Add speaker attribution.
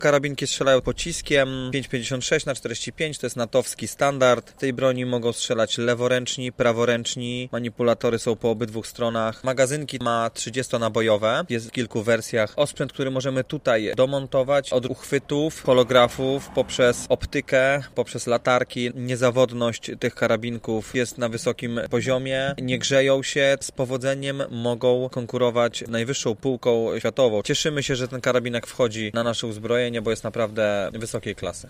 Speaker 1: Karabinki strzelają pociskiem 5,56x45, to jest natowski standard. Tej broni mogą strzelać leworęczni, praworęczni, manipulatory są po obydwu stronach. Magazynki ma 30-nabojowe, jest w kilku wersjach. Osprzęt, który możemy tutaj domontować od uchwytów, holografów, poprzez optykę, poprzez latarki. Niezawodność tych karabinków jest na wysokim poziomie, nie grzeją się, z powodzeniem mogą konkurować najwyższą półką światową. Cieszymy się, że ten karabinek wchodzi na nasze uzbrojenie, bo jest naprawdę wysokiej klasy.